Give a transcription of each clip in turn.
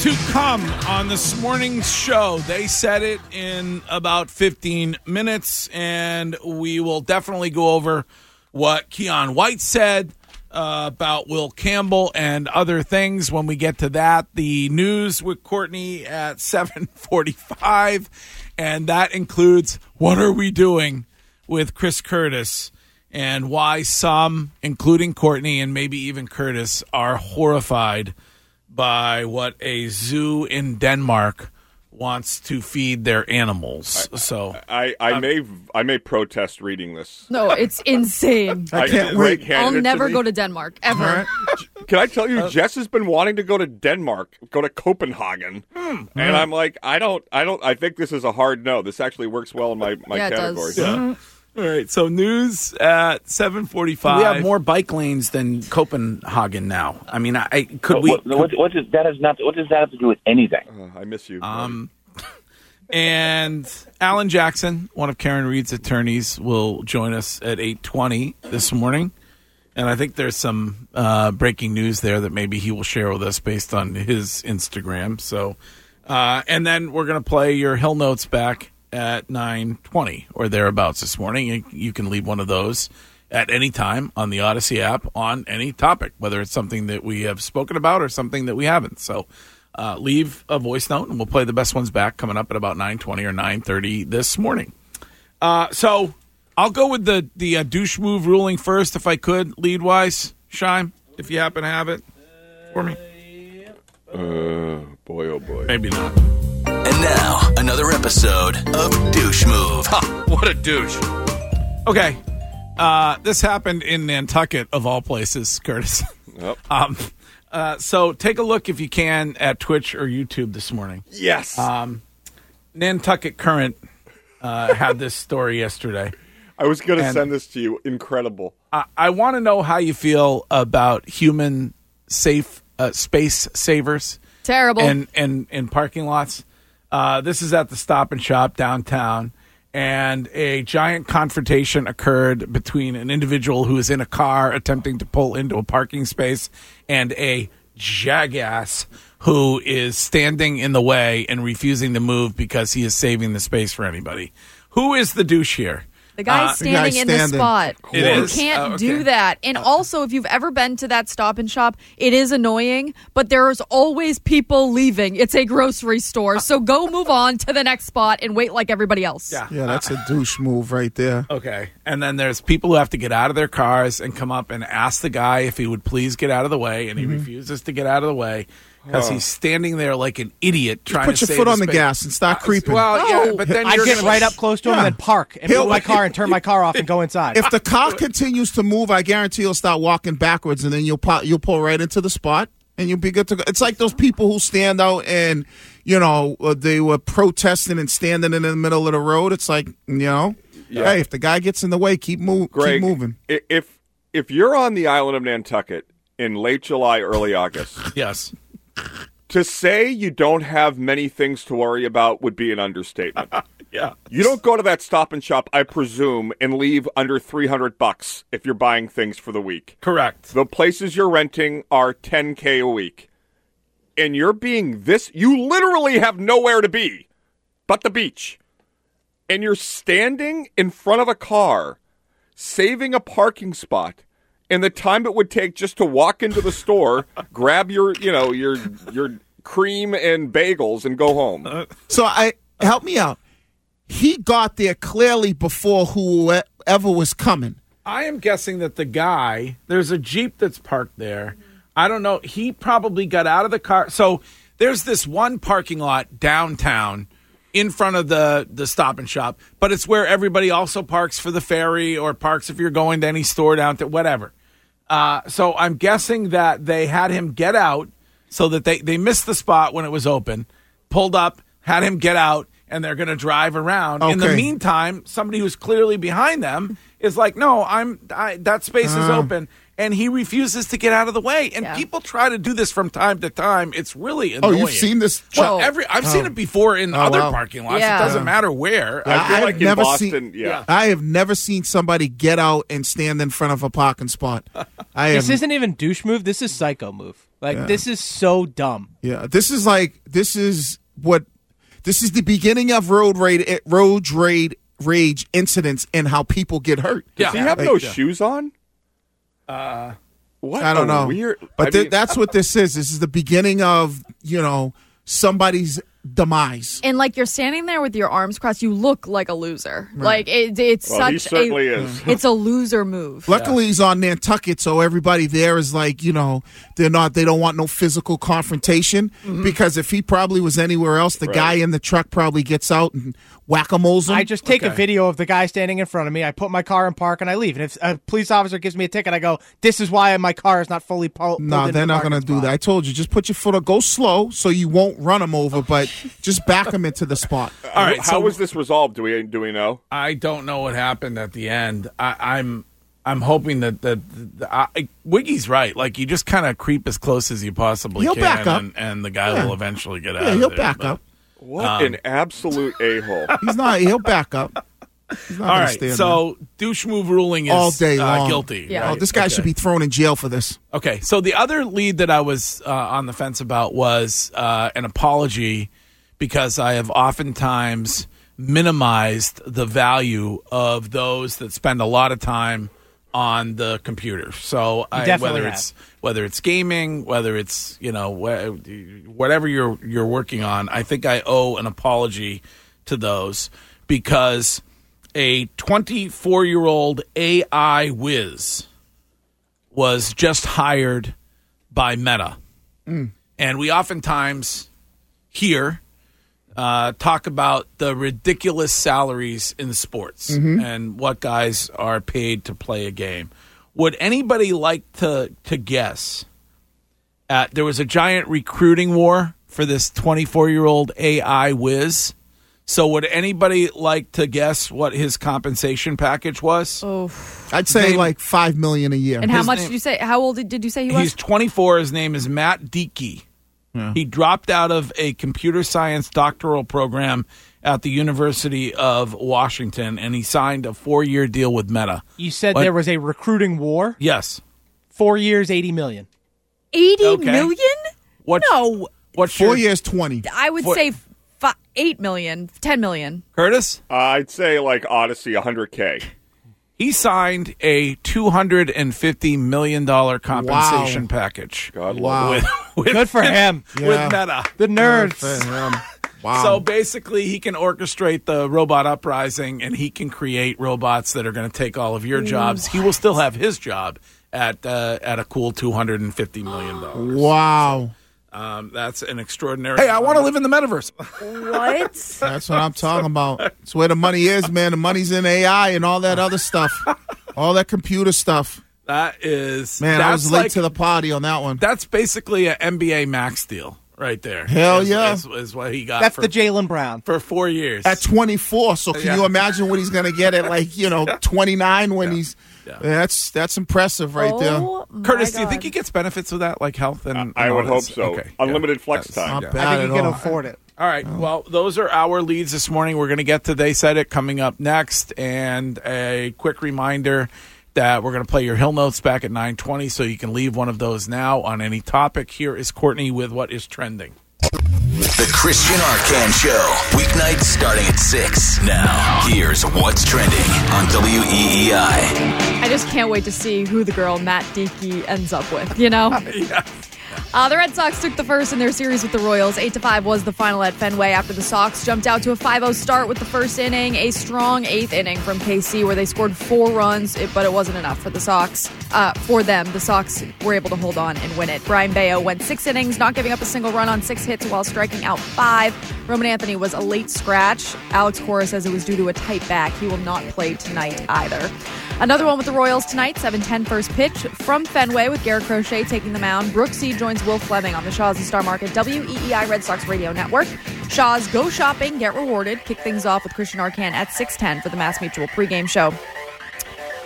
to come on this morning's show. They said it in about 15 minutes, and we will definitely go over what Keon White said about Will Campbell and other things when we get to that. The news with Courtney at 7:45, and that includes what are we doing with Chris Curtis and why some, including Courtney and maybe even Curtis, are horrified by what a zoo in Denmark wants to feed their animals. I may protest reading this. No, it's insane. I can't wait. I'll never go to Denmark, ever. Right. Can I tell you, Jess has been wanting to go to Denmark, go to Copenhagen. And I'm like, I think this is a hard no. This actually works well in my category. It does. Yeah. All right, so news at 7:45. We have more bike lanes than Copenhagen now. I mean, what does that have to do with anything? I miss you. And Alan Jackson, one of Karen Reed's attorneys, will join us at 8:20 this morning. And I think there's some breaking news there that maybe he will share with us based on his Instagram. So, and then we're going to play your Hill Notes back at 9:20 or thereabouts this morning. You can leave one of those at any time on the Odyssey app on any topic, whether it's something that we have spoken about or something that we haven't. So leave a voice note, and we'll play the best ones back coming up at about 9:20 or 9:30 this morning. So I'll go with the douche move ruling first, if I could, lead-wise. Shime, if you happen to have it for me. Boy, oh boy. Maybe not. And now, another episode of Douche Move. What a douche. Okay. This happened in Nantucket, of all places, Curtis. Yep. So take a look, if you can, at Twitch or YouTube this morning. Yes. Nantucket Current had this story yesterday. I was going to send this to you. Incredible. I want to know how you feel about human safe space savers. Terrible. In parking lots. This is at the Stop and Shop downtown, and a giant confrontation occurred between an individual who is in a car attempting to pull into a parking space and a jackass who is standing in the way and refusing to move because he is saving the space for anybody. Who is the douche here? The guy's standing in the spot. It You is? can't do that. And also, if you've ever been to that Stop and Shop, it is annoying, but there's always people leaving. It's a grocery store. So go move on to the next spot and wait like everybody else. Yeah, that's a douche move right there. Okay. And then there's people who have to get out of their cars and come up and ask the guy if he would please get out of the way, and he refuses to get out of the way because he's standing there like an idiot trying to save Put your foot on the space. gas and start creeping. Well, yeah, but then I you're get right up close to him and then park and move my car and turn my car off and go inside. If the car continues to move, I guarantee you'll start walking backwards, and then you'll pull right into the spot, and you'll be good to go. It's like those people who stand out and, they were protesting and standing in the middle of the road. It's like, hey, if the guy gets in the way, keep moving. If you're on the island of Nantucket in late July, early August, yes. To say you don't have many things to worry about would be an understatement. Yeah. You don't go to that Stop and Shop, I presume, and leave under $300 if you're buying things for the week. Correct. The places you're renting are $10K a week. And you're being you literally have nowhere to be but the beach. And you're standing in front of a car, saving a parking spot, and the time it would take just to walk into the store, grab your cream and bagels and go home. So help me out. He got there clearly before whoever was coming. I am guessing that the guy, there's a Jeep that's parked there. I don't know. He probably got out of the car. So there's this one parking lot downtown in front of the Stop and Shop, but it's where everybody also parks for the ferry or parks if you're going to any store down to whatever. So I'm guessing that they had him get out so that they missed the spot when it was open, pulled up, had him get out, and they're going to drive around. Okay. In the meantime, somebody who's clearly behind them is like, no, that space is open. and he refuses to get out of the way. And people try to do this from time to time. It's really annoying. Oh, you've seen this? Well, I've seen it before in other parking lots. Yeah. It doesn't matter where. I feel like in Boston, I have never seen somebody get out and stand in front of a parking spot. This isn't even douche move. This is psycho move. Like, this is so dumb. Yeah, this is the beginning of road rage incidents and how people get hurt. Does he have no shoes on? What? I don't know. Weird. But that's what this is. This is the beginning of, somebody's demise. And like you're standing there with your arms crossed, you look like a loser. Right. Like it's he certainly is. It's a loser move. Luckily, he's on Nantucket, so everybody there is like, they don't want no physical confrontation. Because if he probably was anywhere else, the guy in the truck probably gets out and whack-a-moles him. I just take a video of the guy standing in front of me. I put my car in park and I leave. And if a police officer gives me a ticket, I go, "This is why my car is not fully pulled." No, they're not going to do that. I told you, just put your foot on. Go slow so you won't run him over, but just back him into the spot. All right. How was this resolved? Do we know? I don't know what happened at the end. I'm hoping that Wiggy's right. Like, you just kind of creep as close as you possibly can, back up. And the guy will eventually get out. Yeah, of he'll there, back up. What an absolute a-hole. He's not. He'll back up. He's not all gonna right. stand So douche move ruling is all day long. guilty. Yeah. Right? Oh, this guy should be thrown in jail for this. Okay. So the other lead that I was on the fence about was an apology, because I have oftentimes minimized the value of those that spend a lot of time on the computer. So whether it's gaming, whether it's whatever you're working on, I think I owe an apology to those, because a 24-year-old AI whiz was just hired by Meta, and we oftentimes hear talk about the ridiculous salaries in sports and what guys are paid to play a game. Would anybody like to guess? There was a giant recruiting war for this 24-year-old AI whiz. So would anybody like to guess what his compensation package was? Oh, I'd say like $5 million a year. and how much did you say? How old did you say he was? He's 24. His name is Matt Diekey. Yeah. He dropped out of a computer science doctoral program at the University of Washington, and he signed a 4-year deal with Meta. You said there was a recruiting war? Yes. 4 years, $80 million. $80 million? No. What's 4 years, 20. I would say $8 million, $10 million. Curtis? I'd say like Odyssey, $100K. He signed a $250 million compensation package. God Wow. With Good for him. With Meta. The nerds. Wow. So basically, he can orchestrate the robot uprising, and he can create robots that are going to take all of your jobs. He will still have his job at a cool $250 million. Wow. That's an extraordinary. Hey, I want to live in the metaverse. What? That's what I'm talking about. It's where the money is, man. The money's in AI and all that other stuff. All that computer stuff. That is. Man, I was late like, to the party on that one. That's basically an NBA max deal right there. Hell yeah. Is what he got. That's the Jaylen Brown. For 4 years. At 24. So can you imagine what he's going to get at 29 when he's... Yeah. That's impressive right there. Curtis, do you think he gets benefits with that, like health? And I would hope this? so. Okay. Unlimited flex time. Not bad I think at he can all. afford it. All right. Well, those are our leads this morning. We're going to get to They Said It coming up next. And a quick reminder that we're going to play your Hill Notes back at 9:20, so you can leave one of those now on any topic. Here is Courtney with what is trending. The Christian Arcan Show, weeknights starting at 6. Now, here's what's trending on WEEI. I just can't wait to see who the girl Matt Diekey ends up with, The Red Sox took the first in their series with the Royals. 8-5 was the final at Fenway after the Sox jumped out to a 5-0 start with the first inning. A strong 8th inning from KC where they scored 4 runs, but it wasn't enough for the Sox. For them, the Sox were able to hold on and win it. Brian Bayo went 6 innings, not giving up a single run on 6 hits while striking out 5. Roman Anthony was a late scratch. Alex Cora says it was due to a tight back. He will not play tonight either. Another one with the Royals tonight, 7:10 first pitch from Fenway with Garrett Crochet taking the mound. Brooksy joins Will Fleming on the Shaw's and Star Market WEEI Red Sox Radio Network. Shaw's Go Shopping, Get Rewarded. Kick things off with Christian Arcan at 6:10 for the Mass Mutual pregame show.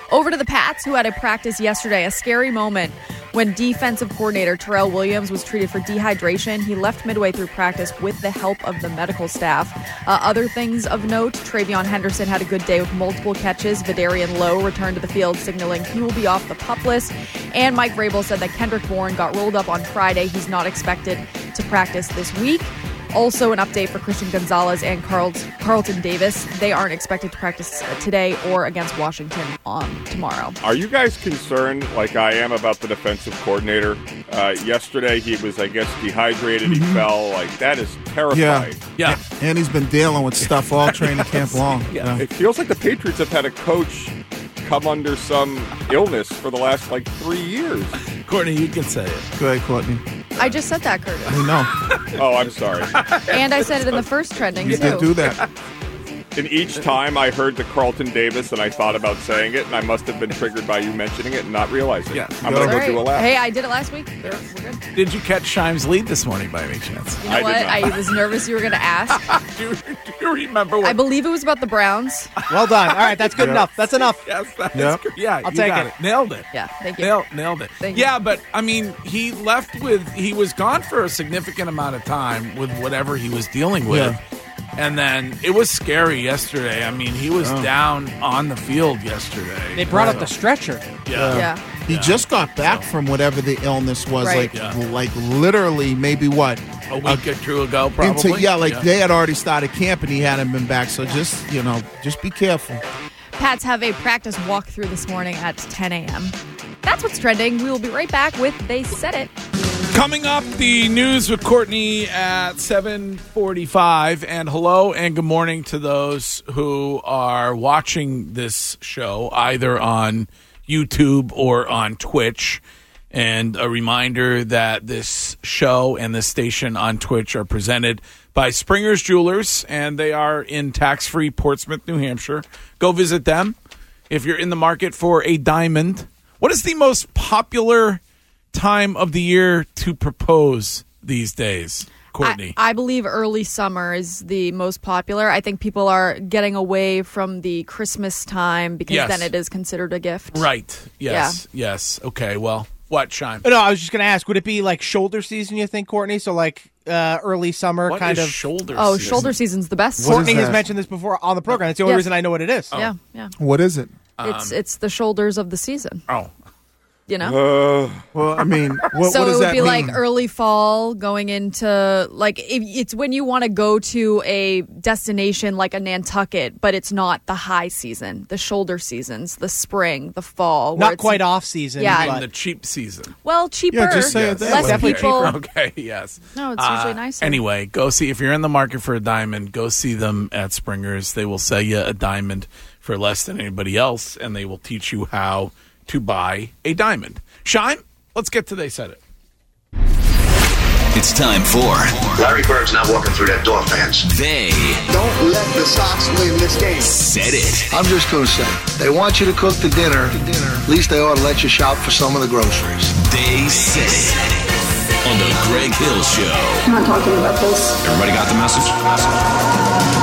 Over to the Pats, who had a practice yesterday. A scary moment when defensive coordinator Terrell Williams was treated for dehydration. He left midway through practice with the help of the medical staff. Other things of note, Travion Henderson had a good day with multiple catches. Vidarian Lowe returned to the field, signaling he will be off the PUP list. And Mike Vrabel said that Kendrick Bourne got rolled up on Friday. He's not expected to practice this week. Also, an update for Christian Gonzalez and Carlton Davis. They aren't expected to practice today or against Washington on tomorrow. Are you guys concerned, like I am, about the defensive coordinator? Yesterday, he was, I guess, dehydrated. He fell. Like, that is terrifying. Yeah. And he's been dealing with stuff all training camp long. Yeah. It feels like the Patriots have had a coach come under some illness for the last, 3 years. Courtney, you can say it. Go ahead, Courtney. I just said that, Curtis. I know. Oh, I'm sorry. And I said it in the first trending, You too. did do that. And each time I heard the Carlton Davis and I thought about saying it, and I must have been triggered by you mentioning it and not realizing Yeah. it. I'm going to All go do a right. lap. Hey, I did it last week. We're good. Did you catch Shime's lead this morning by any chance? You know I did what? not. I was nervous you were going to ask. Do you remember what? I believe it was about the Browns. Well done. All right, that's good enough. That's enough. Yes, that's Yep. good. Yeah, I'll you take got it. Nailed it. Yeah, thank you. Nailed it. Thank you. Yeah, but I mean, he was gone for a significant amount of time with whatever he was dealing with. Yeah. And then it was scary yesterday. I mean, he was down on the field yesterday. They brought up the stretcher. Yeah. He just got back from whatever the illness was, Right. like literally maybe what? A week or two ago, probably. They had already started camp and he hadn't been back. So just be careful. Pats have a practice walkthrough this morning at 10 a.m. That's what's trending. We will be right back with They Said It. Coming up, the news with Courtney at 7:45. And hello and good morning to those who are watching this show either on YouTube or on Twitch. And a reminder that this show and this station on Twitch are presented by Springer's Jewelers, and they are in tax-free Portsmouth, New Hampshire. Go visit them if you're in the market for a diamond. What is the most popular time of the year to propose these days, Courtney? I believe early summer is the most popular. I think people are getting away from the Christmas time because Yes. then it is considered a gift. Right. Yes. Yes. Okay. Well, what, Shime? No, I was just going to ask, would it be like shoulder season, you think, Courtney? So like early summer What kind is of. shoulder Oh, season? shoulder season's the best. What Courtney is has that? mentioned this before on the program. That's the only Yes. reason I know what it is. Yeah. What is it? It's the shoulders of the season. Oh. You know? Well, I mean, what So does it would that be mean? like early fall going into it's when you want to go to a destination like a Nantucket, but it's not the high season, the shoulder seasons, the spring, the fall. where Not it's- quite off season. Yeah. In but the cheap season. Well, cheaper. Yeah, just say it that less way. Definitely people. Okay, yes. No, it's usually nicer. Anyway, go see, if you're in the market for a diamond, go see them at Springer's. They will sell you a diamond for less than anybody else, and they will teach you how to buy a diamond. Shine, let's get to They Said It. It's time for Larry Bird's not walking through that door, fans. They Don't let the Sox win this game. Said It. I'm just going to say, they want you to cook the dinner. At least they ought to let you shop for some of the groceries. They Said It. On the Greg Hill Show. I'm not talking about this. Everybody got the message?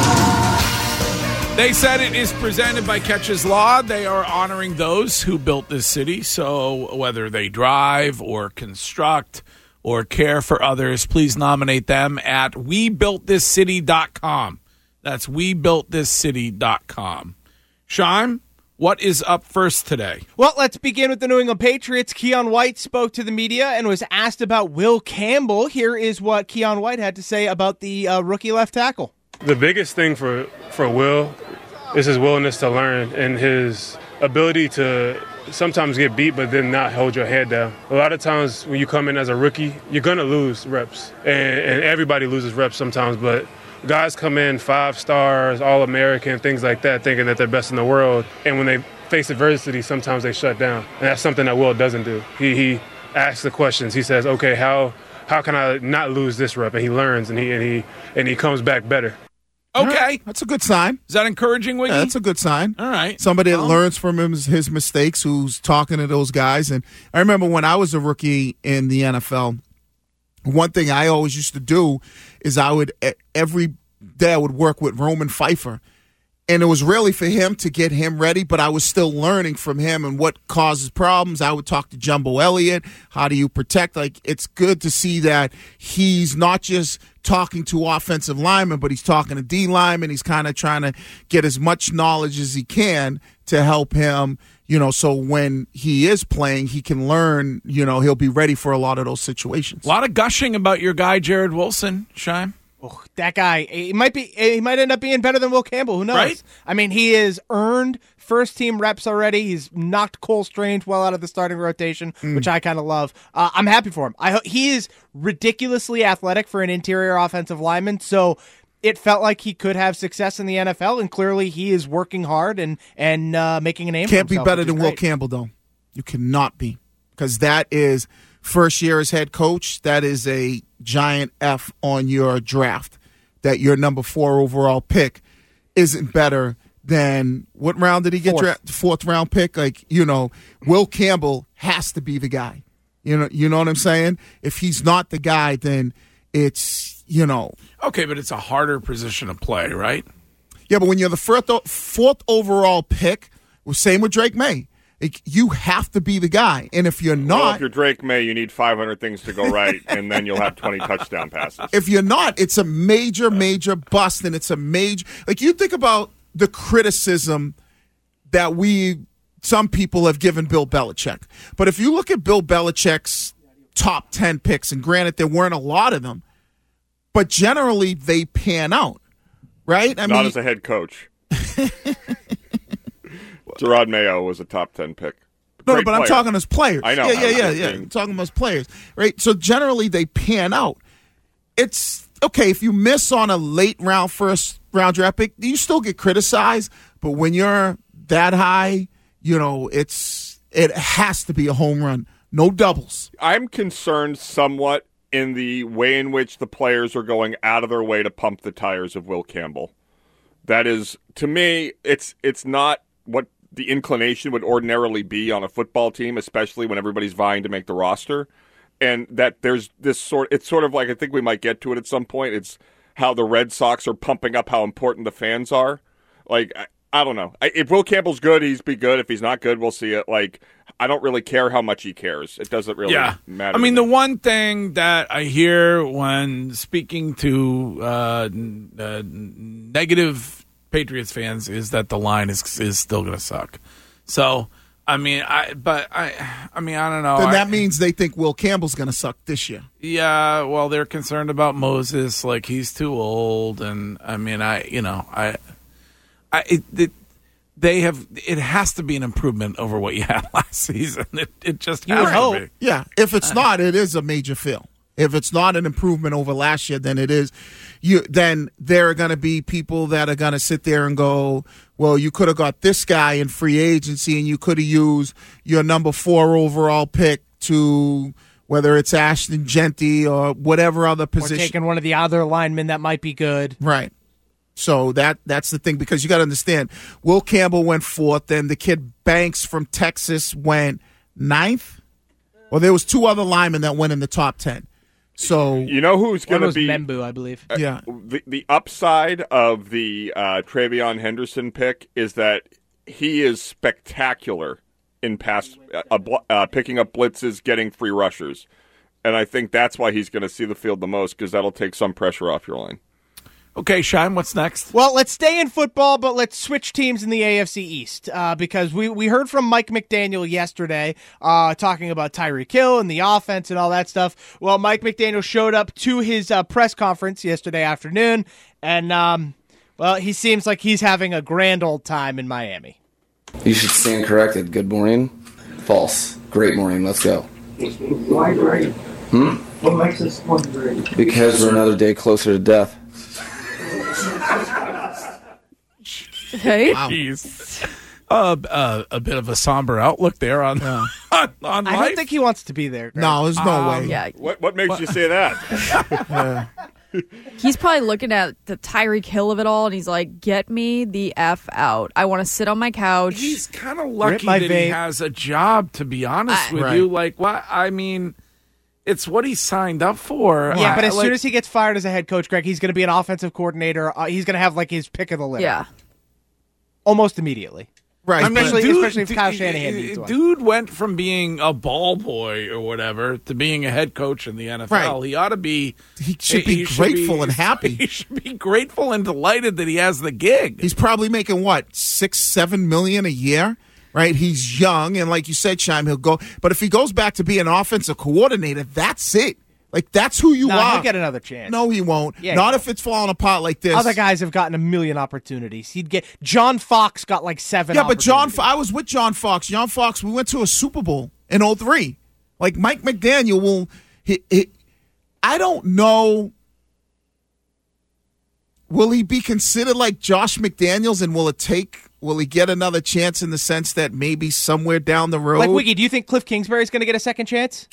They Said It is presented by Catches Law. They are honoring those who built this city. So whether they drive or construct or care for others, please nominate them at WeBuiltThisCity.com. That's WeBuiltThisCity.com. Sean, what is up first today? Well, let's begin with the New England Patriots. Keon White spoke to the media and was asked about Will Campbell. Here is what Keon White had to say about the rookie left tackle. The biggest thing for Will is his willingness to learn and his ability to sometimes get beat but then not hold your head down. A lot of times when you come in as a rookie, you're going to lose reps. And everybody loses reps sometimes, but guys come in 5 stars, All-American, things like that, thinking that they're best in the world. And when they face adversity, sometimes they shut down. And that's something that Will doesn't do. He asks the questions. He says, okay, how can I not lose this rep? And he learns and he comes back better. Okay. That's a good sign. Is that encouraging, Wiggy? Yeah, that's a good sign. All right. Somebody that learns from his mistakes, who's talking to those guys. And I remember when I was a rookie in the NFL, one thing I always used to do is every day I would work with Roman Pfeiffer. And it was really for him to get him ready, but I was still learning from him and what causes problems. I would talk to Jumbo Elliott. How do you protect? Like, it's good to see that he's not just talking to offensive linemen, but he's talking to D linemen. He's kind of trying to get as much knowledge as he can to help him, so when he is playing, he can learn, he'll be ready for a lot of those situations. A lot of gushing about your guy, Jared Wilson, Shime. Oh, that guy, he might end up being better than Will Campbell. Who knows? Right? I mean, he has earned first-team reps already. He's knocked Cole Strange well out of the starting rotation, which I kind of love. I'm happy for him. He is ridiculously athletic for an interior offensive lineman, so it felt like he could have success in the NFL, and clearly he is working hard and making a name for himself. Can't be better than Will Campbell, though. You cannot be, because that is first year as head coach. That is a giant F on your draft, that your number 4 overall pick isn't better than, what round did he get drafted? 4th round pick. Like, Will Campbell has to be the guy. You know what I'm saying? If he's not the guy, then it's, Okay, but it's a harder position to play, right? Yeah, but when you're the 4th overall pick, same with Drake May. You have to be the guy, and if you're not, if you're Drake May, you need 500 things to go right, and then you'll have 20 touchdown passes. If you're not, it's a major bust, and it's a major. Like, you think about the criticism that some people have given Bill Belichick, but if you look at Bill Belichick's top 10 picks, and granted there weren't a lot of them, but generally they pan out, right? Not as a head coach. Gerard Mayo was a top 10 pick. No, but I'm talking as players. I know. Yeah. I'm talking as players, right? So generally they pan out. It's okay if you miss on a late first round draft pick, you still get criticized. But when you're that high, it has to be a home run. No doubles. I'm concerned somewhat in the way in which the players are going out of their way to pump the tires of Will Campbell. That is, to me, it's not what the inclination would ordinarily be on a football team, especially when everybody's vying to make the roster. And that there's this it's sort of like, I think we might get to it at some point, it's how the Red Sox are pumping up how important the fans are. Like, I don't know. If Will Campbell's good, he's be good. If he's not good, we'll see it. Like, I don't really care how much he cares. It doesn't really matter. I mean, the one thing that I hear when speaking to negative Patriots fans is that the line is still going to suck. So, I mean, I don't know. Then that means they think Will Campbell's going to suck this year. Yeah, well, they're concerned about Moses, like he's too old, and I mean, it has to be an improvement over what you had last season. It just has to be. Yeah, if it's not, it is a major fail. If it's not an improvement over last year, then it is. Then there are going to be people that are going to sit there and go, well, you could have got this guy in free agency, and you could have used your number 4 overall pick to, whether it's Ashton Genty or whatever other position. Or taking one of the other linemen that might be good. Right. So that's the thing, because you got to understand, Will Campbell went 4th, then the kid Banks from Texas went 9th. Well, there was 2 other linemen that went in the top 10. So you know who's going to be Membu, I believe. Yeah. The upside of the Travion Henderson pick is that he is spectacular in picking up blitzes, getting free rushers, and I think that's why he's going to see the field the most, because that'll take some pressure off your line. Okay, Shime, what's next? Well, let's stay in football, but let's switch teams in the AFC East, because we heard from Mike McDaniel yesterday talking about Tyreek Hill and the offense and all that stuff. Well, Mike McDaniel showed up to his press conference yesterday afternoon, and, he seems like he's having a grand old time in Miami. You should stand corrected. Good morning. False. Great morning. Let's go. Why great? What makes this one great? Because we're another day closer to death. Hey, wow. A bit of a somber outlook there on life. I don't think he wants to be there, Greg. No, there's no way. Yeah. What makes you say that? He's probably looking at the Tyreek Hill of it all, and he's like, get me the F out. I want to sit on my couch. He's kind of lucky that he has a job, to be honest with you. Like, what? I mean, it's what he signed up for. Yeah, but as soon as he gets fired as a head coach, Greg, he's going to be an offensive coordinator. He's going to have, like, his pick of the litter. Yeah. almost immediately. Right. Especially if Kyle Shanahan needs one. Dude went from being a ball boy or whatever to being a head coach in the NFL. Right. He ought to be. He should be grateful and happy. He should be grateful and delighted that he has the gig. He's probably making what, $6-7 million a year, right? He's young, and like you said, Shime, he'll go. But if he goes back to being an offensive coordinator, that's it. Like, that's who you are. He'll get another chance. No, he won't. Yeah, Not if it's falling apart like this. Other guys have gotten a million opportunities. John Fox got like 7. Yeah, but I was with John Fox. John Fox, we went to a Super Bowl in 2003. Like, Mike McDaniel will. I don't know. Will he be considered like Josh McDaniels, and will he get another chance in the sense that maybe somewhere down the road? Like, Wiggy, do you think Cliff Kingsbury's going to get a second chance?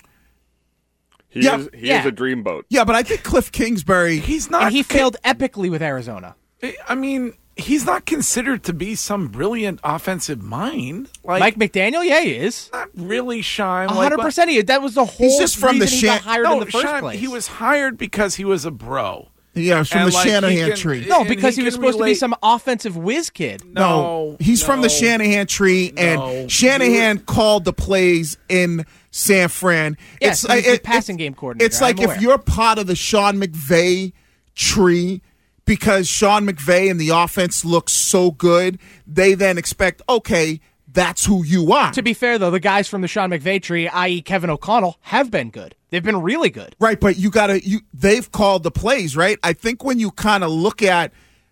He is a dreamboat. Yeah, but I think Cliff Kingsbury, he's not. And he failed epically with Arizona. I mean, he's not considered to be some brilliant offensive mind. Like Mike McDaniel, yeah, he is. Not really, Shime. 100%. That was the whole He's just from reason he got hired in the first place. He was hired because he was a bro. Yeah, from the Shanahan tree. No, because he was supposed to be some offensive whiz kid. No, he's from the Shanahan tree, and Shanahan called the plays in San Fran. Yes, he's the passing game coordinator. It's like if you're part of the Sean McVay tree, because Sean McVay and the offense looks so good, they then expect, okay, that's who you are. To be fair, though, the guys from the Sean McVay tree, i.e. Kevin O'Connell, have been good. They've been really good. Right, but they've called the plays, right? I think when you kind of look at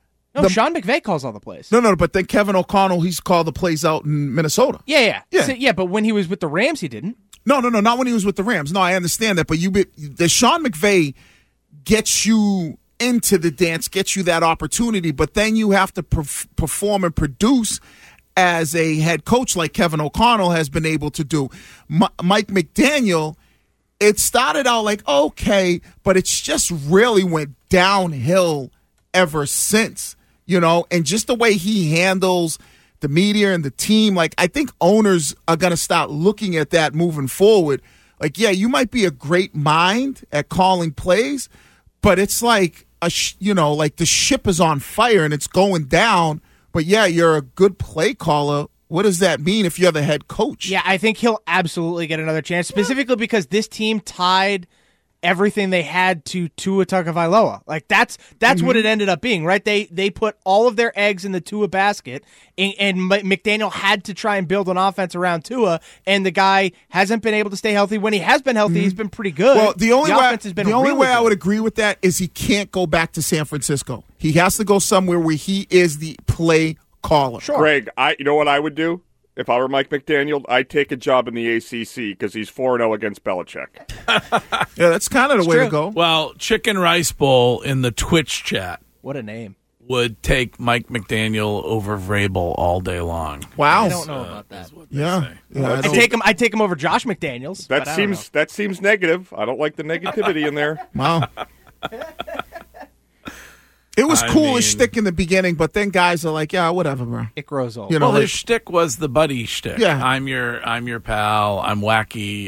Sean McVay calls all the plays. No, but then Kevin O'Connell, he's called the plays out in Minnesota. Yeah. So, but when he was with the Rams, he didn't. No, not when he was with the Rams. No, I understand that, but the Sean McVay gets you into the dance, gets you that opportunity, but then you have to perform and produce as a head coach like Kevin O'Connell has been able to do. Mike McDaniel, it started out like, okay, but it's just really went downhill ever since, and just the way he handles the media and the team. Like, I think owners are going to start looking at that moving forward. Like, yeah, you might be a great mind at calling plays, but it's like, like the ship is on fire and it's going down. But yeah, you're a good play caller. What does that mean if you're the head coach? Yeah, I think he'll absolutely get another chance, specifically because this team tied everything they had to Tua Tagovailoa. Like that's what it ended up being, right? They put all of their eggs in the Tua basket, and McDaniel had to try and build an offense around Tua, and the guy hasn't been able to stay healthy. When he has been healthy, he's been pretty good. Well, the only really way I would agree with that is he can't go back to San Francisco. He has to go somewhere where he is the play caller. Sure. Greg, you know what I would do? If I were Mike McDaniel, I'd take a job in the ACC because he's 4-0 against Belichick. Yeah, that's kind of the way to go. Well, Chicken Rice Bowl in the Twitch chat. What a name. Would take Mike McDaniel over Vrabel all day long. Wow. I don't know about that. Yeah. I'd take him over Josh McDaniels. That seems negative. I don't like the negativity in there. Wow. It was cool as shtick in the beginning, but then guys are like, yeah, whatever, bro. It grows old. Well, his shtick was the buddy shtick. Yeah. I'm your pal. I'm wacky.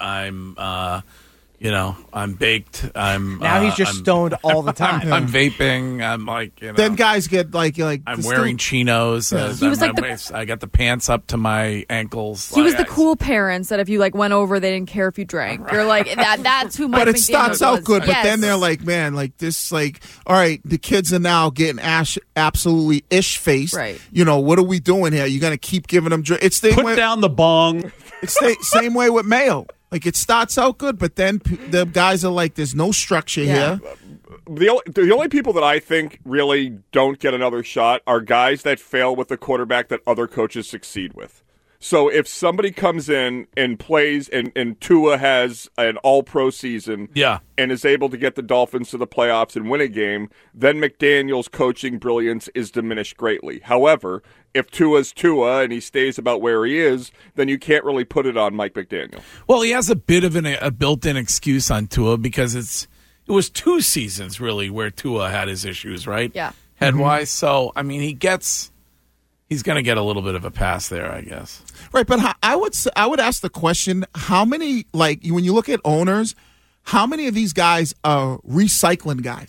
I'm baked. Now he's just stoned all the time. I'm vaping. I'm like, Then guys get like I'm wearing chinos. He was I got the pants up to my ankles. He was the cool parents that if you went over, they didn't care if you drank. Right. You're like that's who Mike McDaniel was. But it starts out good. But then they're like, man, like this, like, all right, the kids are now getting absolutely ish-faced. Right. What are we doing here? You're gonna keep giving them drink? It's Put down the bong. It's the same way with Mayo. Like, it starts out good, but then the guys are like, there's no structure here. The only people that I think really don't get another shot are guys that fail with the quarterback that other coaches succeed with. So if somebody comes in and plays and Tua has an all-pro season and is able to get the Dolphins to the playoffs and win a game, then McDaniel's coaching brilliance is diminished greatly. However, if Tua's Tua and he stays about where he is, then you can't really put it on Mike McDaniel. Well, he has a bit of a built-in excuse on Tua because it was 2 seasons, really, where Tua had his issues, right? Yeah. Head-wise. So, I mean, he's going to get a little bit of a pass there, I guess. Right, but I would ask the question, how many, like, when you look at owners, how many of these guys are recycling guys?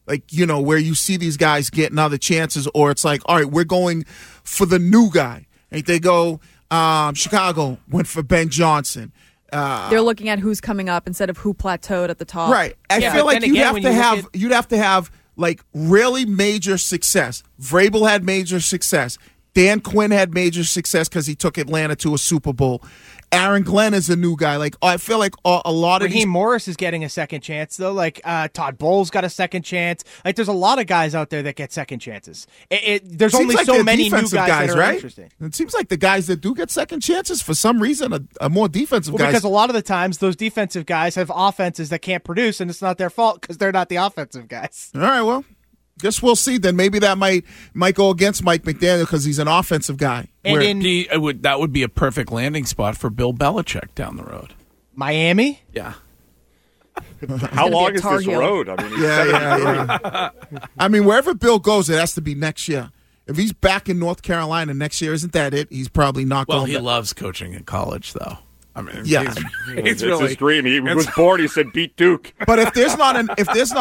Like, where you see these guys getting other chances, or it's like, all right, we're going for the new guy. And they go, Chicago went for Ben Johnson. They're looking at who's coming up instead of who plateaued at the top. Right. I feel like you'd have to have like really major success. Vrabel had major success. Dan Quinn had major success because he took Atlanta to a Super Bowl. Aaron Glenn is a new guy. Like, I feel like a lot of Raheem Morris is getting a second chance, though. Like, Todd Bowles got a second chance. Like, there's a lot of guys out there that get second chances. There's only like so many new guys that are right? Interesting. It seems like the guys that do get second chances, for some reason, are more defensive guys. Because a lot of the times, those defensive guys have offenses that can't produce, and it's not their fault because they're not the offensive guys. All right, well. Guess we'll see. Then maybe that might go against Mike McDaniel because he's an offensive guy. And that would be a perfect landing spot for Bill Belichick down the road. Miami? Yeah. How long is this road? I mean, he's 73. I mean, wherever Bill goes, it has to be next year. If he's back in North Carolina next year, isn't that it? He's probably not going. Well, he loves coaching in college, though. I mean, yeah, it's his dream. He was born. He said, "Beat Duke." But if there's not an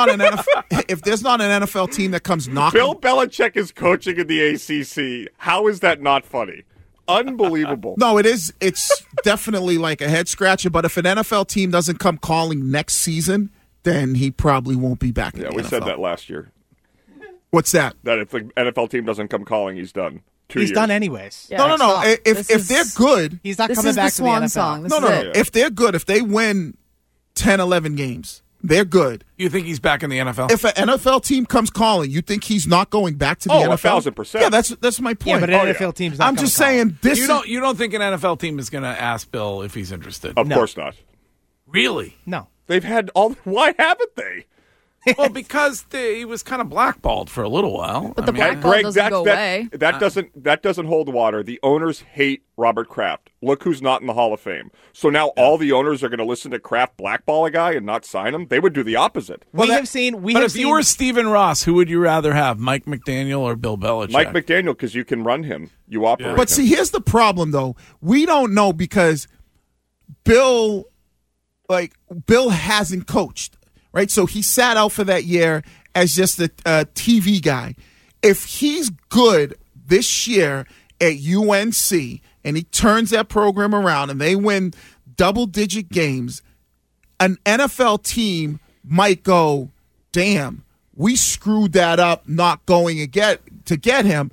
NFL team that comes knocking, Bill Belichick is coaching in the ACC. How is that not funny? Unbelievable. No, it is. It's definitely like a head scratcher. But if an NFL team doesn't come calling next season, then he probably won't be back. Yeah, we said that last year. What's that? That if the NFL team doesn't come calling, he's done. He's done anyways. Yeah, no. If they're good, he's not coming back to the NFL. Song. No. If they're good, if they win 10, 11 games, they're good. You think he's back in the NFL? If an NFL team comes calling, you think he's not going back to the NFL? 1,000%. Yeah, that's my point. Yeah, but an NFL team's not. I'm just saying this. You don't think an NFL team is going to ask Bill if he's interested? Of course not. Really? No. They've had all. Why haven't they? Well, because he was kind of blackballed for a little while. But the blackball doesn't go away. That doesn't hold water. The owners hate Robert Kraft. Look who's not in the Hall of Fame. So now all the owners are going to listen to Kraft blackball a guy and not sign him. They would do the opposite. We have seen. But if you were Stephen Ross, who would you rather have, Mike McDaniel or Bill Belichick? Mike McDaniel, because you can run him. You operate. But see, here's the problem, though. We don't know because Bill hasn't coached. Right, so he sat out for that year as just a TV guy. If he's good this year at UNC and he turns that program around and they win double-digit games, an NFL team might go, damn, we screwed that up not going to get him.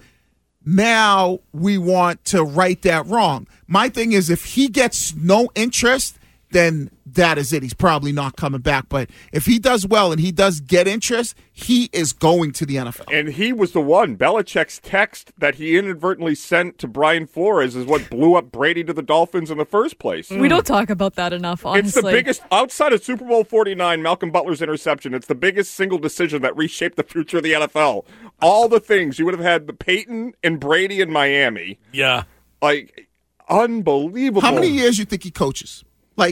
Now we want to right that wrong. My thing is if he gets no interest, then that is it. He's probably not coming back. But if he does well and he does get interest, he is going to the NFL. And he was the one. Belichick's text that he inadvertently sent to Brian Flores is what blew up Brady to the Dolphins in the first place. We don't talk about that enough, honestly. It's the biggest, outside of Super Bowl 49, Malcolm Butler's interception, it's the biggest single decision that reshaped the future of the NFL. All the things. You would have had the Peyton and Brady in Miami. Yeah. Like, unbelievable. How many years you think he coaches?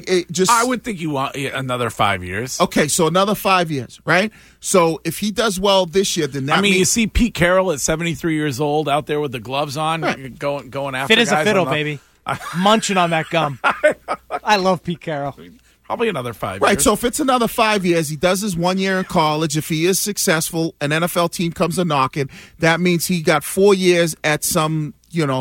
I would think you want another 5 years. Okay, so another 5 years, right? So if he does well this year, then that means you see Pete Carroll at 73 years old out there with the gloves on, right, going after fit as guys a fiddle, baby, munching on that gum. I love Pete Carroll. Probably another 5 years. Right, so if it's another 5 years, he does his 1 year in college. If he is successful, an NFL team comes a knocking, that means he got 4 years at some,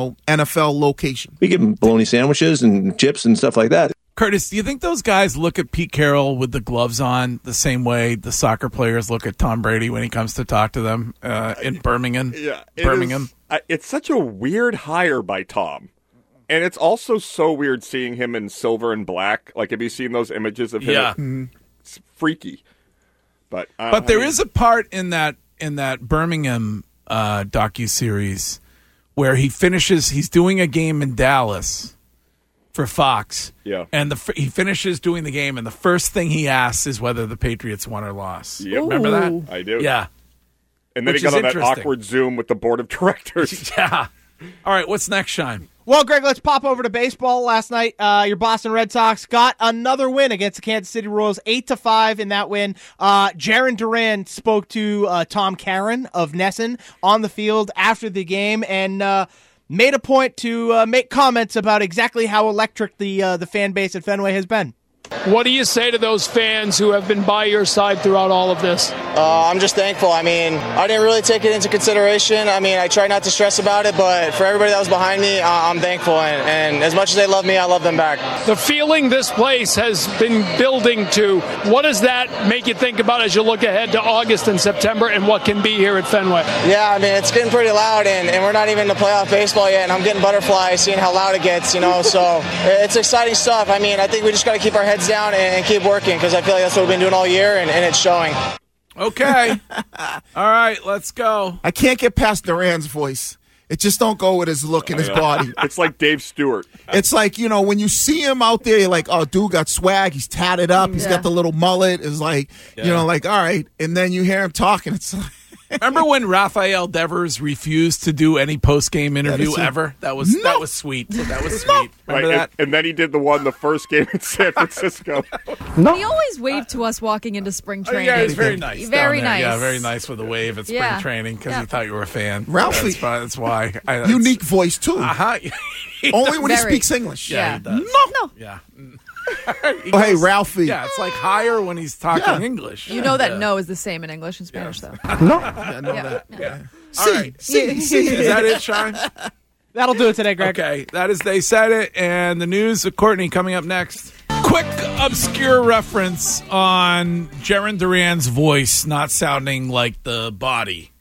NFL location. We give him bologna sandwiches and chips and stuff like that. Curtis, do you think those guys look at Pete Carroll with the gloves on the same way the soccer players look at Tom Brady when he comes to talk to them in Birmingham? Yeah, Birmingham. It's such a weird hire by Tom. And it's also so weird seeing him in silver and black. Like, have you seen those images of him? Yeah. It's freaky. But there is a part in that Birmingham docuseries where he's doing a game in Dallas for Fox. Yeah. And he finishes doing the game, and the first thing he asks is whether the Patriots won or lost. Yep. Remember that? I do. Yeah. And then he got on that awkward Zoom with the board of directors. Yeah. All right, what's next, Shine? Well, Greg, let's pop over to baseball. Last night, your Boston Red Sox got another win against the Kansas City Royals, 8-5 in that win. Jarren Duran spoke to Tom Caron of Nesson on the field after the game and made a point to make comments about exactly how electric the fan base at Fenway has been. What do you say to those fans who have been by your side throughout all of this? I'm just thankful. I mean, I didn't really take it into consideration. I mean, I try not to stress about it, but for everybody that was behind me, I'm thankful. And as much as they love me, I love them back. The feeling this place has been building to, what does that make you think about as you look ahead to August and September and what can be here at Fenway? Yeah, I mean, it's getting pretty loud, and we're not even in the playoff baseball yet, and I'm getting butterflies seeing how loud it gets, so it's exciting stuff. I mean, I think we just got to keep our heads down and keep working, because I feel like that's what we've been doing all year, and it's showing. Okay. All right, let's go. I can't get past Duran's voice. It just don't go with his look and his body. It's like Dave Stewart. It's like, when you see him out there, you're like, oh, dude got swag. He's tatted up. He's got the little mullet. It's like, like, all right. And then you hear him talking. It's like. Remember when Rafael Devers refused to do any post-game interview ever? That was sweet. That was sweet. Remember that? And then he did the first game in San Francisco. He always waved to us walking into spring training. Yeah, he's very nice. Very nice. Yeah, very nice with a wave at spring training because he thought you were a fan. Ralphie. That's why. Unique voice, too. Uh-huh. Only when he speaks English. Yeah, he does. No. Yeah. Hey, Ralphie. Yeah, it's like higher when he's talking English. You know that no is the same in English and Spanish, though. No. All right. See. Is that it, Sean? That'll do it today, Greg. Okay, that is They Said It, and the news of Courtney coming up next. Quick, obscure reference on Jarren Duran's voice not sounding like the body.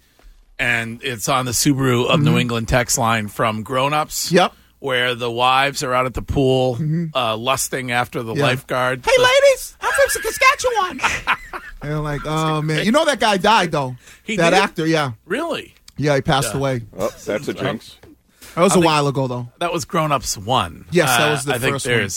And it's on the Subaru of New England text line from Grown Ups. Yep. Where the wives are out at the pool lusting after the lifeguard. Hey, ladies, I'm from Saskatchewan. And they're like, oh, man. You know that guy died, though. That actor, yeah. Really? Yeah, he passed away. Oh, that's a jinx. That was a while ago, though. That was Grown Ups 1. Yes, that was the first one. I think there's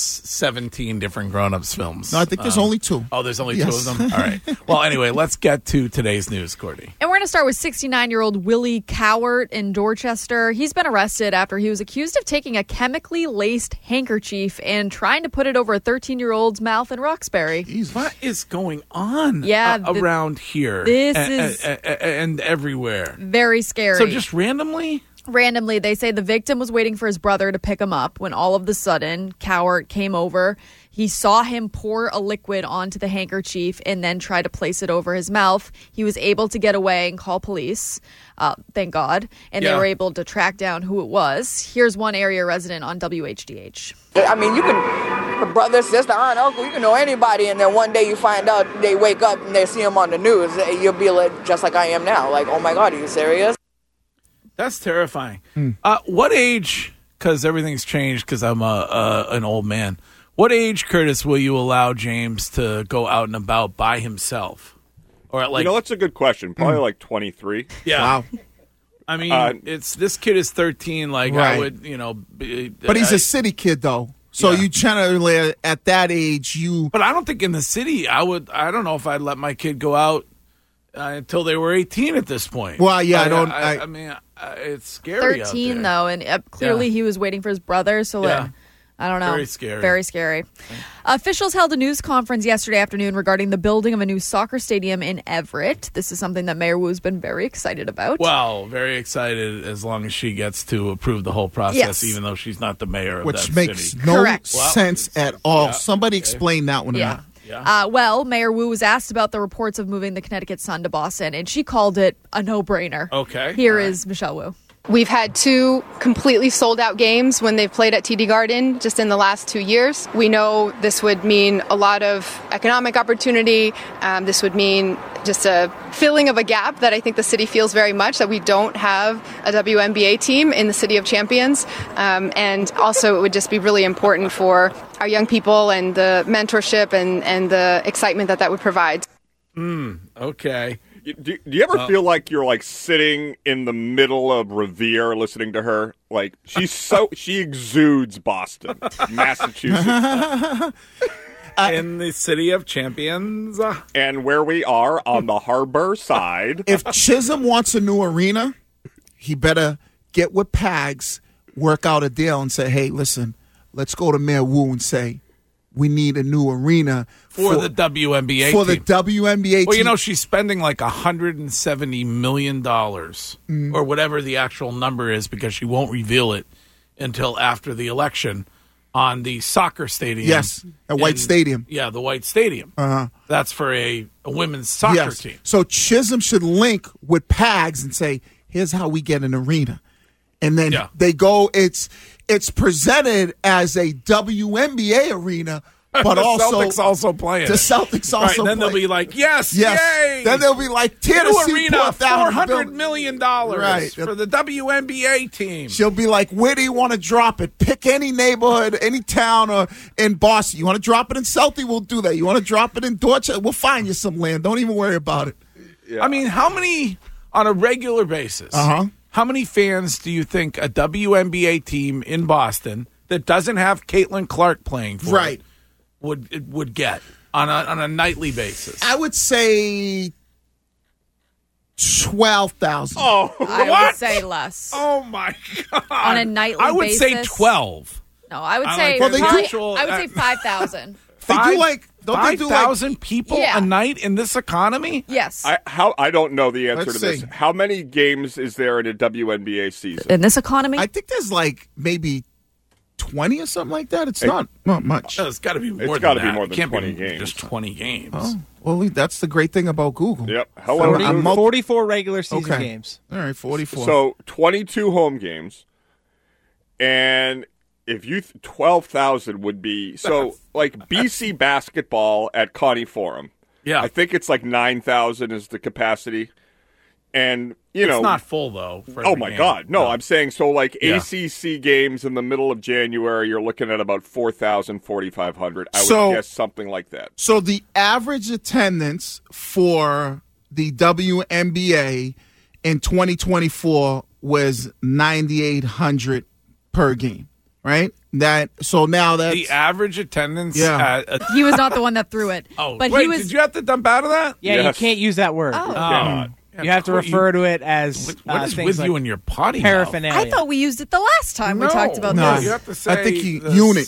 17 different Grown Ups films. No, I think there's only 2. Oh, there's only 2 of them? All right. Well, anyway, let's get to today's news, Courtney. And we're going to start with 69-year-old Willie Cowart in Dorchester. He's been arrested after he was accused of taking a chemically laced handkerchief and trying to put it over a 13-year-old's mouth in Roxbury. Jeez, what is going on around here? This is and everywhere. Very scary. So just randomly? Randomly, they say the victim was waiting for his brother to pick him up when all of a sudden Cowart came over. He saw him pour a liquid onto the handkerchief and then try to place it over his mouth. He was able to get away and call police, thank God, and they were able to track down who it was. Here's one area resident on WHDH. I mean, you can, brother, sister, aunt, uncle, you can know anybody, and then one day you find out, they wake up and they see him on the news. You'll be like, just like I am now, like, oh my God, are you serious? That's terrifying. What age, because everything's changed because I'm an old man, what age, Curtis, will you allow James to go out and about by himself? Or that's a good question. Probably like 23. Yeah. Wow. I mean, this kid is 13. Like, right. I would, But he's a city kid, though. So you generally, at that age, But I don't think in the city, I don't know if I'd let my kid go out until they were 18 at this point. Well, yeah, I mean, it's scary 13, out there. though, and clearly he was waiting for his brother, so I don't know. Very scary. Very scary. Officials held a news conference yesterday afternoon regarding the building of a new soccer stadium in Everett. This is something that Mayor Wu's been very excited about. Well, very excited as long as she gets to approve the whole process, even though she's not the mayor of that city. Which makes no sense at all. Somebody explain that one. Yeah. Well, Mayor Wu was asked about the reports of moving the Connecticut Sun to Boston, and she called it a no-brainer. Okay. Here is Michelle Wu. We've had 2 completely sold-out games when they've played at TD Garden just in the last 2 years. We know this would mean a lot of economic opportunity. This would mean just a filling of a gap that I think the city feels very much, that we don't have a WNBA team in the City of Champions. And also it would just be really important for our young people and the mentorship and the excitement that would provide. Do Okay. you ever feel like you're like sitting in the middle of Revere listening to her? Like she exudes Boston, Massachusetts. In the City of Champions. And where we are on the harbor side. If Chisholm wants a new arena, he better get with Pags, work out a deal and say, hey, listen, let's go to Mayor Wu and say, we need a new arena for the WNBA for team. the WNBA well, team. She's spending like $170 million or whatever the actual number is because she won't reveal it until after the election on the soccer stadium. Yes, at White Stadium. Yeah, the White Stadium. Uh-huh. That's for a women's soccer team. So Chisholm should link with PAGS and say, here's how we get an arena. And then they go, it's presented as a WNBA arena, but the also Celtics also playing. The Celtics also and then they'll be like, yes, yay! Then they'll be like, New arena, $400 million right. for the WNBA team. She'll be like, where do you want to drop it? Pick any neighborhood, any town, or in Boston. You want to drop it in Celtic? We'll do that. You want to drop it in Dorchester? We'll find you some land. Don't even worry about it. Yeah. I mean, how many, on a regular basis, how many fans do you think a WNBA team in Boston that doesn't have Caitlin Clark playing for it would get on a nightly basis? I would say 12,000. Oh, I would say less. Oh my God! On a nightly basis, I would say 12. No, I would say I would say 5,000. Don't 5,000 people a night in this economy? Yes. I don't know the answer Let's to this. see. How many games is there in a WNBA season? In this economy? I think there's like maybe 20 or something like that. It's not much. It's got to be more It's than got to that. be more It than can't 20 be games. Just 20 games. Oh, well, that's the great thing about Google. Yep. Hello, Google. 44 regular season games. All right, 44. So 22 home games, and if you 12,000 would be like BC basketball at Connie Forum. Yeah, I think it's like 9,000 is the capacity, and it's not full though. For oh every my game. God, no! I'm saying Yeah. ACC games in the middle of January, you're looking at about 4,000, 4,500. I would guess something like that. So the average attendance for the WNBA in 2024 was 9,800 per game, right? So now that's the average attendance. Yeah. He was not the one that threw it. Oh, but wait, he was. did you have to dump out of that? Yeah, Yes. you can't use that word. Oh. You have to refer to it as What is things with like you and your potty paraphernalia. I thought we used it the last time we talked about No. this. You have to say I think unit.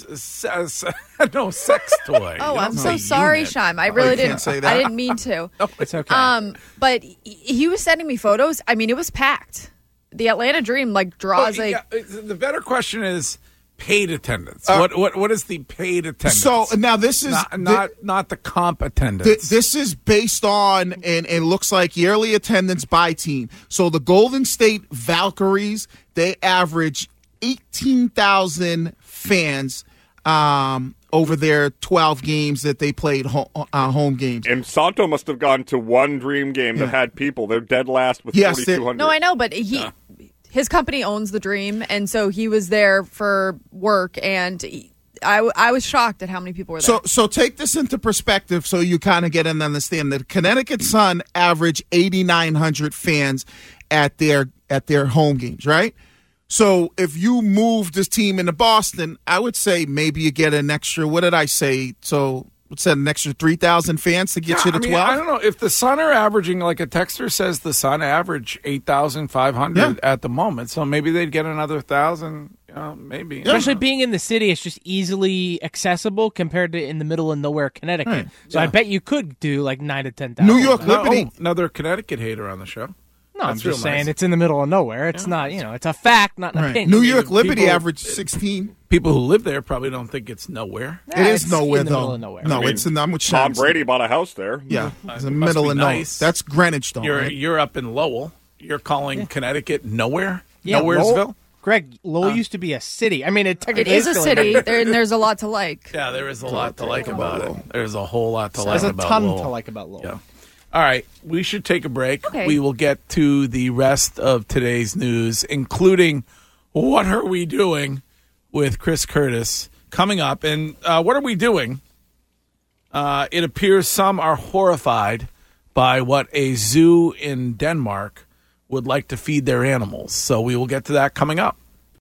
Sex toy. Oh, You I'm don't so say sorry, unit. Shaim. I really you can't didn't. say that. I didn't mean to. It's okay. But he was sending me photos. I mean, it was packed. The Atlanta Dream draws a. The better question is paid attendance. What is the paid attendance? So now this is not the comp attendance. This is based on and it looks like yearly attendance by team. So the Golden State Valkyries, they average 18,000 fans over their 12 games that they played home games. And Santo must have gone to one Dream game that had people. They're dead last with 4,200. No, I know, but his company owns the Dream, and so he was there for work, and I was shocked at how many people were there. So take this into perspective so you kind of get an understanding. The Connecticut Sun average 8,900 fans at their home games, right? So if you move this team into Boston, I would say maybe you get an extra, what did I say? So what's that, an extra 3,000 fans to get you to 12? I don't know. If the Sun are averaging, like a texter says, the Sun average 8,500 at the moment. So maybe they'd get another 1,000, maybe. Especially being in the city, it's just easily accessible compared to in the middle of nowhere, Connecticut. Right. So I bet you could do like 9,000 to 10,000. New York Liberty. Another Connecticut hater on the show. No, I'm That's real just saying nice. it's in the middle of nowhere. It's not, it's a fact, not an opinion. New York Liberty people- average 16. People who live there probably don't think it's nowhere. It is nowhere, in the though. middle of nowhere. No, I mean, it's in. I'm with Tom Shams. Brady bought a house there. Yeah, it's in the must middle be of nowhere. nice. That's Greenwich, though. You're right? you're up in Lowell. You're calling Connecticut nowhere? Yeah, Nowheresville? Lowell, Greg, Lowell used to be a city. I mean, it it technically is a still city, and there's a lot to like. Yeah, there is a lot to like about it. There's a whole lot to like There's a about ton Lowell. to like about Lowell. Yeah. All right, we should take a break. Okay. We will get to the rest of today's news, including What Are We Doing with Chris Curtis coming up. And what are we doing? It appears some are horrified by what a zoo in Denmark would like to feed their animals. So we will get to that coming up.